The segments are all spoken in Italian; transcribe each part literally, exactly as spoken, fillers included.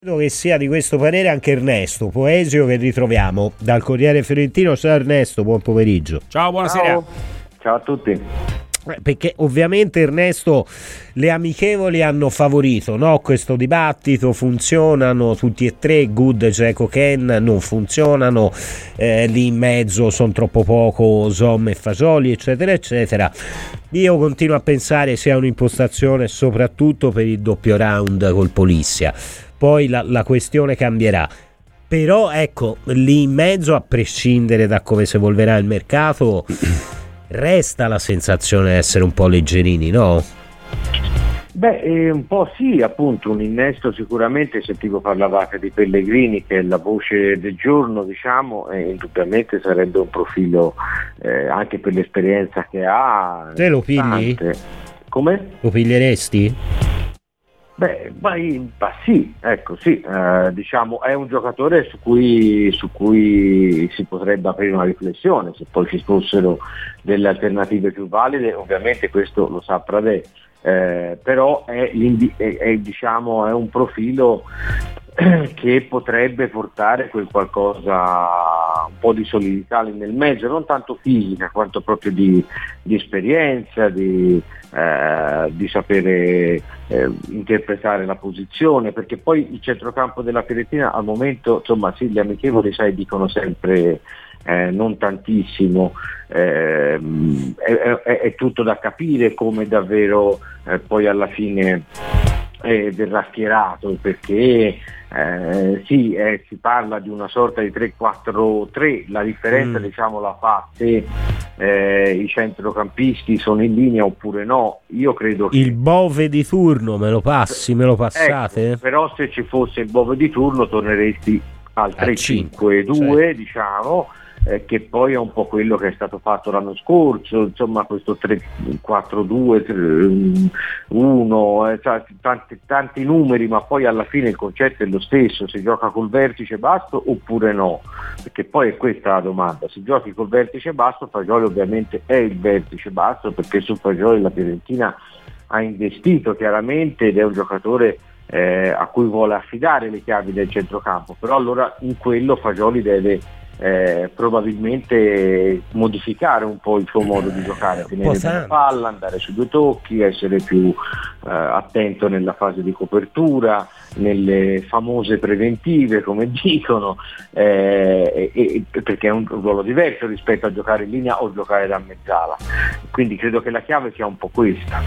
Credo che sia di questo parere anche Ernesto Poesio, che ritroviamo dal Corriere Fiorentino. Ciao Ernesto, buon pomeriggio. Ciao, buonasera. Ciao, Ciao a tutti. Perché ovviamente, Ernesto, le amichevoli hanno favorito, no, questo dibattito, funzionano tutti e tre, Good, Dzeko, Ken non funzionano, eh, lì in mezzo sono troppo poco Zom e Fagioli, eccetera eccetera. Io continuo a pensare sia un'impostazione soprattutto per il doppio round col Polizia, poi la, la questione cambierà. Però ecco, lì in mezzo, a prescindere da come si evolverà il mercato, resta la sensazione di essere un po' leggerini, no? Beh, eh, un po' sì, appunto, un innesto sicuramente. Sentivo parlavate di Pellegrini, che è la voce del giorno, diciamo, e indubbiamente sarebbe un profilo, eh, anche per l'esperienza che ha. Te lo pigli? Come? Lo piglieresti? Beh, ma, ma sì, ecco, sì, eh, diciamo è un giocatore su cui, su cui si potrebbe aprire una riflessione, se poi ci fossero delle alternative più valide, ovviamente questo lo sa Pradè, eh, però è, è, è, diciamo, è un profilo che potrebbe portare quel qualcosa, un po' di solidità nel mezzo, non tanto fisica quanto proprio di, di esperienza, di, eh, di sapere eh, interpretare la posizione, perché poi il centrocampo della Fiorentina al momento, insomma sì, gli amichevoli sai dicono sempre eh, non tantissimo, eh, è, è, è tutto da capire come davvero eh, poi alla fine eh, verrà schierato, perché Eh, sì, eh, si parla di una sorta di tre quattro tre, la differenza mm. diciamo la fa se eh, i centrocampisti sono in linea oppure no. Io credo che il Bove di turno me lo passi, me lo passate? Ecco, però se ci fosse il Bove di turno torneresti al tre cinque due, certo. Diciamo eh, che poi è un po' quello che è stato fatto l'anno scorso, insomma questo tre quattro due uno, eh, cioè, tanti, tanti numeri, ma poi alla fine il concetto è lo stesso: si gioca col vertice basso oppure no, perché poi è questa la domanda. Se giochi col vertice basso, Fagioli ovviamente è il vertice basso, perché su Fagioli la Fiorentina ha investito chiaramente ed è un giocatore eh, a cui vuole affidare le chiavi del centrocampo, però allora in quello Fagioli deve Eh, probabilmente modificare un po' il suo modo di giocare, tenere la palla, andare su due tocchi, essere più eh, attento nella fase di copertura, nelle famose preventive come dicono, eh, e, e, perché è un ruolo diverso rispetto a giocare in linea o giocare da mezzala, quindi credo che la chiave sia un po' questa.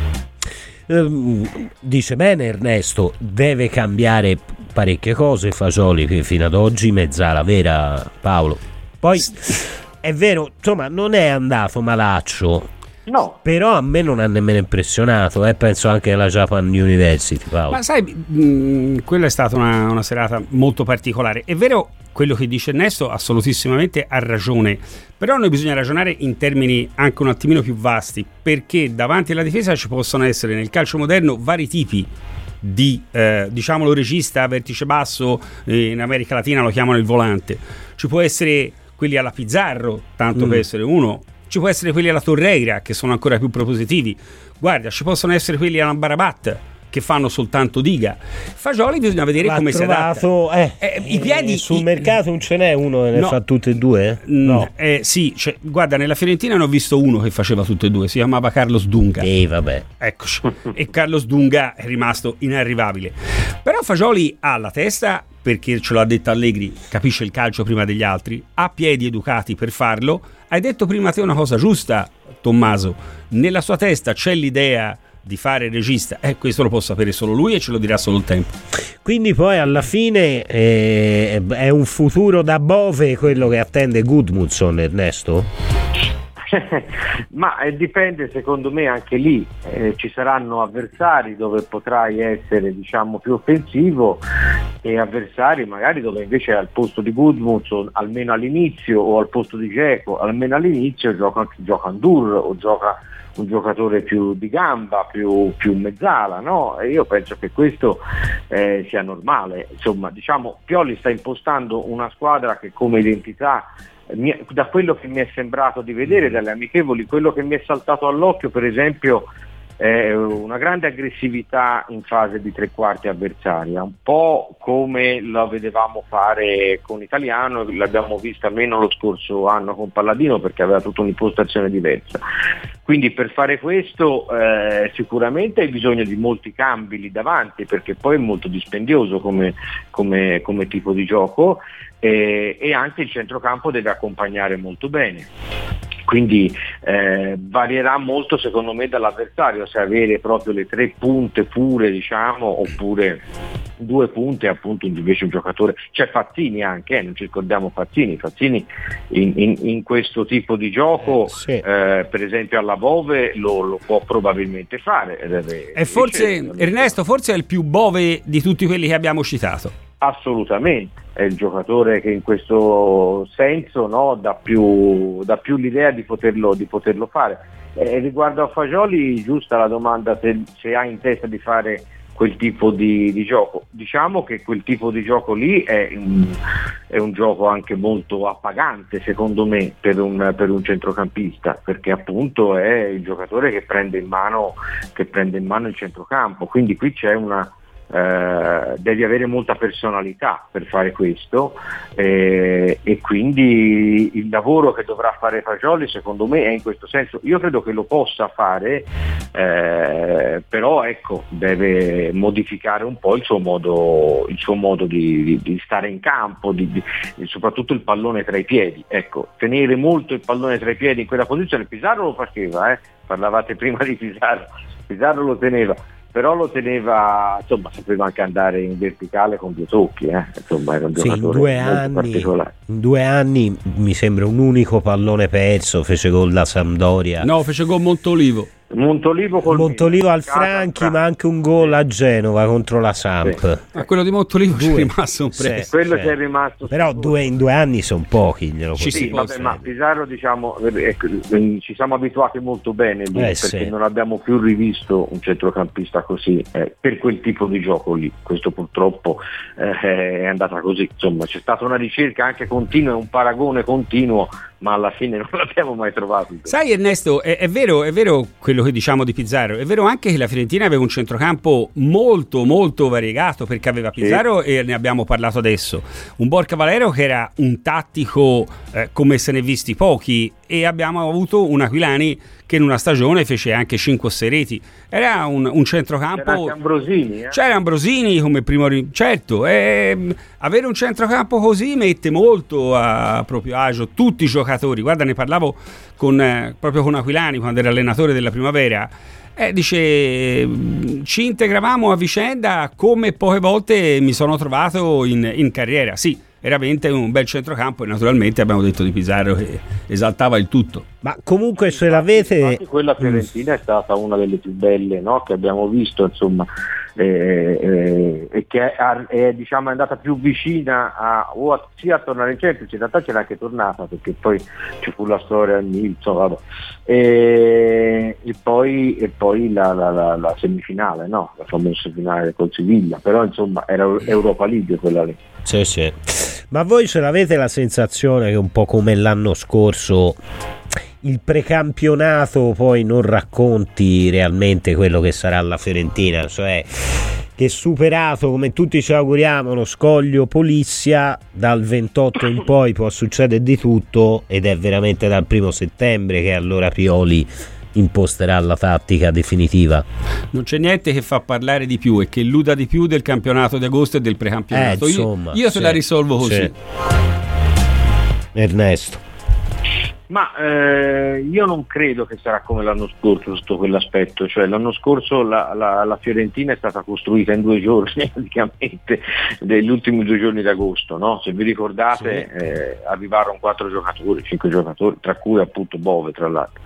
Dice bene Ernesto, deve cambiare parecchie cose Fagioli, che fino ad oggi mezzala vera, Paolo. Poi è vero, insomma, non è andato malaccio, no, però a me non ha nemmeno impressionato, eh, penso anche alla Japan University, Paolo. Ma sai, mh, quella è stata una, una serata molto particolare. È vero quello che dice Ernesto, assolutissimamente ha ragione, però noi bisogna ragionare in termini anche un attimino più vasti, perché davanti alla difesa ci possono essere nel calcio moderno vari tipi di, eh, diciamolo, regista, vertice basso, eh, in America Latina lo chiamano il volante. Ci può essere quelli alla Pizarro, tanto mm. per essere uno, ci può essere quelli alla Torreira, che sono ancora più propositivi, guarda, ci possono essere quelli alla Barabat, che fanno soltanto diga. Fagioli bisogna vedere l'ha come trovato, si adatta. Eh, eh, I piedi eh, sul i, mercato non ce n'è uno che ne no, fa tutte e due? No. Eh, sì, cioè, guarda, nella Fiorentina ne ho visto uno che faceva tutte e due, si chiamava Carlos Dunga. E vabbè. Eccoci. E Carlos Dunga è rimasto inarrivabile. Però Fagioli ha la testa, perché ce l'ha detto Allegri, capisce il calcio prima degli altri, ha piedi educati per farlo. Hai detto prima te una cosa giusta, Tommaso. Nella sua testa c'è l'idea di fare regista, e eh, questo lo può sapere solo lui e ce lo dirà solo il tempo. Quindi poi alla fine eh, è un futuro da Bove quello che attende Gudmundsson, Ernesto? Ma eh, dipende, secondo me anche lì eh, ci saranno avversari dove potrai essere, diciamo, più offensivo, e avversari magari dove invece al posto di Gudmundsson, almeno all'inizio, o al posto di Dzeko almeno all'inizio, gioca, gioca Ndur o gioca un giocatore più di gamba, più, più mezzala, no? E io penso che questo eh, sia normale. Insomma, diciamo, Pioli sta impostando una squadra che come identità, mi, da quello che mi è sembrato di vedere dalle amichevoli, quello che mi è saltato all'occhio per esempio eh, una grande aggressività in fase di tre quarti avversaria, un po' come lo vedevamo fare con Italiano, l'abbiamo vista meno lo scorso anno con Palladino perché aveva tutta un'impostazione diversa. Quindi per fare questo eh, sicuramente hai bisogno di molti cambi lì davanti, perché poi è molto dispendioso come, come, come tipo di gioco, eh, e anche il centrocampo deve accompagnare molto bene. Quindi eh, varierà molto secondo me dall'avversario, se avere proprio le tre punte pure, diciamo, oppure due punte, appunto invece un giocatore, c'è Fazzini anche, eh, non ci ricordiamo Fazzini, Fazzini in, in, in questo tipo di gioco, eh, sì. eh, per esempio alla Bove lo, lo può probabilmente fare. E forse, Ernesto, forse è il più Bove di tutti quelli che abbiamo citato. Assolutamente, è il giocatore che in questo senso, no, dà più, dà più l'idea di poterlo, di poterlo fare. E riguardo a Fagioli, giusta la domanda se, se ha in testa di fare quel tipo di, di gioco. Diciamo che quel tipo di gioco lì è un, è un gioco anche molto appagante secondo me per un, per un centrocampista, perché appunto è il giocatore che prende in mano, che prende in mano il centrocampo, quindi qui c'è una Uh, devi avere molta personalità per fare questo, eh, e quindi il lavoro che dovrà fare Fagioli secondo me è in questo senso. Io credo che lo possa fare, eh, però ecco, deve modificare un po' il suo modo, il suo modo di, di, di stare in campo, di, di, soprattutto il pallone tra i piedi, ecco, tenere molto il pallone tra i piedi in quella posizione. Pizarro lo faceva, eh? Parlavate prima di Pizarro, Pizarro lo teneva, però lo teneva, insomma, sapeva anche andare in verticale con due tocchi, eh? Insomma era un sì, giocatore in due molto anni, particolare. In due anni mi sembra un unico pallone perso, fece gol da Sampdoria. No, fece gol Montolivo. Montolivo, col Montolivo al Franchi, ma anche un gol a Genova contro la Samp. Sì. A quello di Montolivo ci è rimasto un prezzo. Sì, quello ci è rimasto. Però due, in due anni sono pochi, glielo sì, sì, vabbè, ma Pizarro, diciamo, ecco, ci siamo abituati molto bene lì, eh, perché sì. non abbiamo più rivisto un centrocampista così, eh, per quel tipo di gioco lì. Questo purtroppo eh, è andata così. Insomma, c'è stata una ricerca anche continua, un paragone continuo, ma alla fine non l'abbiamo mai trovato. Sai Ernesto, è, è vero, è vero quello che diciamo di Pizarro, è vero anche che la Fiorentina aveva un centrocampo molto molto variegato, perché aveva Pizarro, sì. E ne abbiamo parlato adesso, un Borca Valero che era un tattico eh, come se ne visti pochi, e abbiamo avuto un Aquilani che in una stagione fece anche cinque o sei reti. Era un, un centrocampo. C'era anche Ambrosini, eh? C'era Ambrosini come primo, certo, e avere un centrocampo così mette molto a proprio agio tutti i giocatori. Guarda, ne parlavo con, eh, proprio con Aquilani quando era allenatore della Primavera. Eh, dice, ci integravamo a vicenda come poche volte mi sono trovato in, in carriera. Sì, era veramente un bel centrocampo, e naturalmente abbiamo detto di Pizarro che esaltava il tutto. Ma comunque se l'avete... Infatti quella fiorentina è stata una delle più belle, no, che abbiamo visto, insomma, e eh, eh, che è, è, diciamo, è andata più vicina a, o a, sia a tornare in Champions. In realtà c'era anche tornata, perché poi ci fu la storia al Nilsson, vabbè. E, e poi, e poi la, la, la, la semifinale, no? La famosa finale col Siviglia, però insomma era Europa League quella lì. Sì, sì. Ma voi ce l'avete la sensazione che un po' come l'anno scorso il precampionato poi non racconti realmente quello che sarà la Fiorentina, cioè che superato, come tutti ci auguriamo, lo scoglio Polizia, dal ventotto in poi può succedere di tutto, ed è veramente dal primo settembre che allora Pioli imposterà la tattica definitiva. Non c'è niente che fa parlare di più e che illuda di più del campionato di agosto e del precampionato. Eh, insomma, io io sì, te la risolvo così. Sì. Ernesto. Ma eh, io non credo che sarà come l'anno scorso sotto quell'aspetto, cioè l'anno scorso la, la, la Fiorentina è stata costruita in due giorni praticamente, degli ultimi due giorni d'agosto, no? Se vi ricordate, sì. eh, arrivarono quattro giocatori, cinque giocatori, tra cui appunto Bove tra l'altro,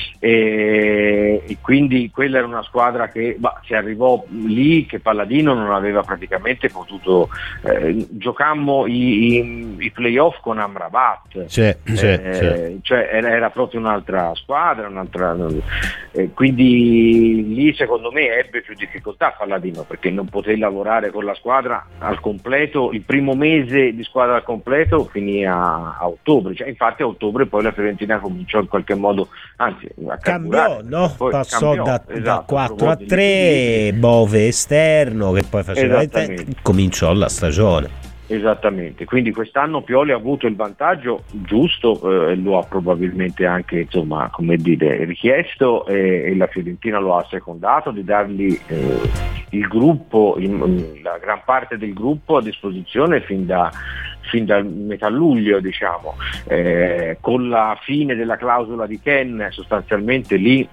e, e quindi quella era una squadra che bah, si arrivò lì che Palladino non aveva praticamente potuto, eh, giocammo i, i, i playoff con Amrabat, sì, sì, eh, sì. cioè cioè era, era proprio un'altra squadra, un'altra, eh, quindi lì secondo me ebbe più difficoltà Palladino, perché non poté lavorare con la squadra al completo, il primo mese di squadra al completo finì a, a ottobre, cioè, infatti a ottobre poi la Fiorentina cominciò in qualche modo, anzi a cambiò, no? poi Passò cambiò, da, esatto, da quattro a tre, Bove esterno che poi faceva Esattamente. cominciò la stagione. Esattamente, quindi quest'anno Pioli ha avuto il vantaggio giusto, eh, lo ha probabilmente anche insomma, come dire, richiesto eh, e la Fiorentina lo ha assecondato di dargli eh, il gruppo, il, la gran parte del gruppo a disposizione fin da fin dal metà luglio, diciamo, eh, con la fine della clausola di Ken sostanzialmente lì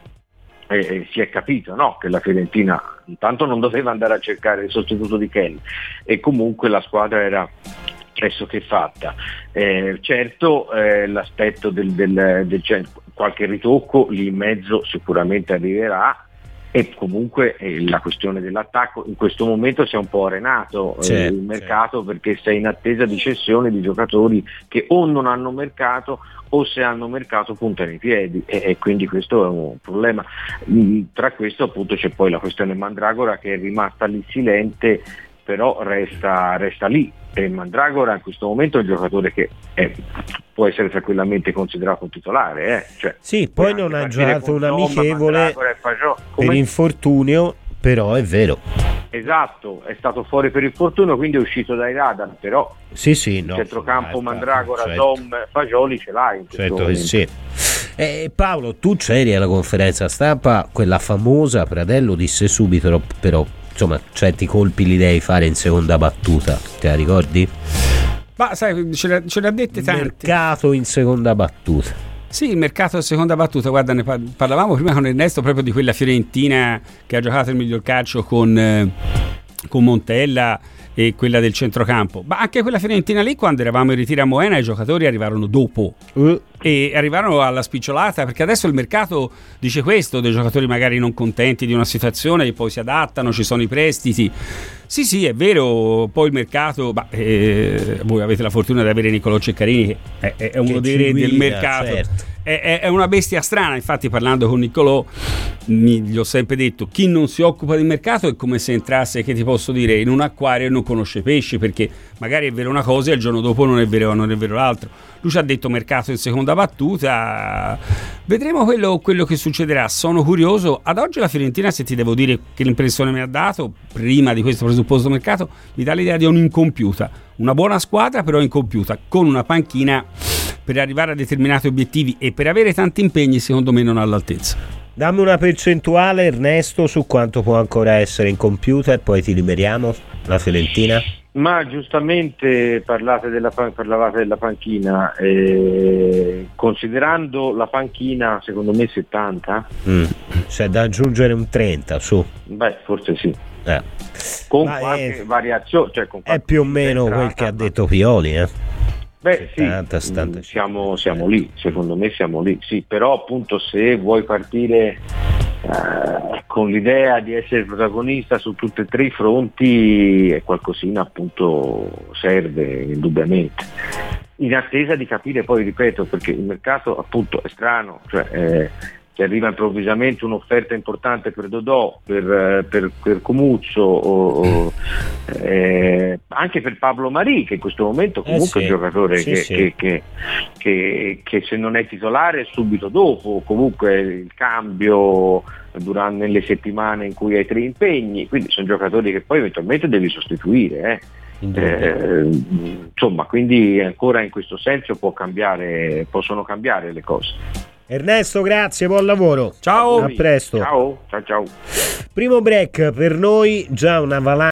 Eh, si è capito, no? Che la Fiorentina intanto non doveva andare a cercare il sostituto di Ken e comunque la squadra era pressoché fatta. Eh, certo eh, l'aspetto del, del, del cioè, qualche ritocco lì in mezzo sicuramente arriverà e comunque eh, la questione dell'attacco in questo momento si è un po' arenato eh, certo, il mercato certo. Perché sei in attesa di cessione di giocatori che o non hanno mercato o se hanno mercato puntano i piedi e, e quindi questo è un problema. Mm, tra questo appunto c'è poi la questione Mandragora che è rimasta lì silente, però resta, resta lì e Mandragora in questo momento è un giocatore che è, può essere tranquillamente considerato un titolare eh? Cioè, sì, poi non ha giocato un amichevole Come... per infortunio, però è vero. Esatto, è stato fuori per infortunio, quindi è uscito dai radar, però sì, sì, no, centrocampo no, Mandragora, certo. Dom, Fagioli ce l'hai in certo che sì. Eh, Paolo, tu c'eri alla conferenza stampa, quella famosa, Pradello disse subito, però insomma certi colpi li devi fare in seconda battuta, te la ricordi? Ma sai, ce le, ce le ha dette tante. Mercato in seconda battuta. Sì, il mercato in seconda battuta, guarda, ne parlavamo prima con Ernesto proprio di quella Fiorentina che ha giocato il miglior calcio con, eh, con Montella e quella del centrocampo, ma anche quella Fiorentina lì quando eravamo in ritiro a Moena i giocatori arrivarono dopo uh. e arrivarono alla spicciolata, perché adesso il mercato dice questo, dei giocatori magari non contenti di una situazione e poi si adattano, ci sono i prestiti. Sì, sì, è vero, poi il mercato, bah, eh, voi avete la fortuna di avere Nicolò Ceccarini che è, è uno dei re del mercato, certo. è, è una bestia strana, infatti parlando con Nicolò mi, gli ho sempre detto, chi non si occupa di mercato è come se entrasse, che ti posso dire, in un acquario e non conosce pesci, perché magari è vero una cosa e il giorno dopo non è vero, non è vero l'altro. Lui ci ha detto mercato in seconda battuta, vedremo quello, quello che succederà, sono curioso. Ad oggi la Fiorentina, se ti devo dire che l'impressione mi ha dato prima di questo presupposto mercato, mi dà l'idea di un'incompiuta, una buona squadra però incompiuta, con una panchina per arrivare a determinati obiettivi e per avere tanti impegni secondo me non all'altezza. Dammi una percentuale, Ernesto, su quanto può ancora essere incompiuta e poi ti liberiamo la Fiorentina. Ma giustamente parlate della, parlavate della panchina, eh, considerando la panchina secondo me settanta, mm. c'è da aggiungere un trenta su. Beh, forse sì. Eh. Con Ma qualche è, variazione, cioè con è più o meno entrata, quel che ha detto Pioli, eh? Beh settanta, sì, settanta. Siamo, siamo lì, secondo me siamo lì, sì, però appunto se vuoi partire eh, con l'idea di essere protagonista su tutti e tre i fronti, è qualcosina appunto serve indubbiamente. In attesa di capire poi, ripeto, perché il mercato appunto è strano, cioè eh, ti arriva improvvisamente un'offerta importante per Dodò, per, per, per Comuzzo, o, o, eh, anche per Pablo Marì, che in questo momento comunque eh sì, è un giocatore sì, che, sì. Che, che, che, che se non è titolare subito dopo, comunque il cambio durante nelle settimane in cui hai tre impegni, quindi sono giocatori che poi eventualmente devi sostituire. Eh. Eh, insomma, quindi ancora in questo senso può cambiare, possono cambiare le cose. Ernesto, grazie, buon lavoro. Ciao, a presto. Ciao, ciao, ciao. Primo break per noi, già una valanga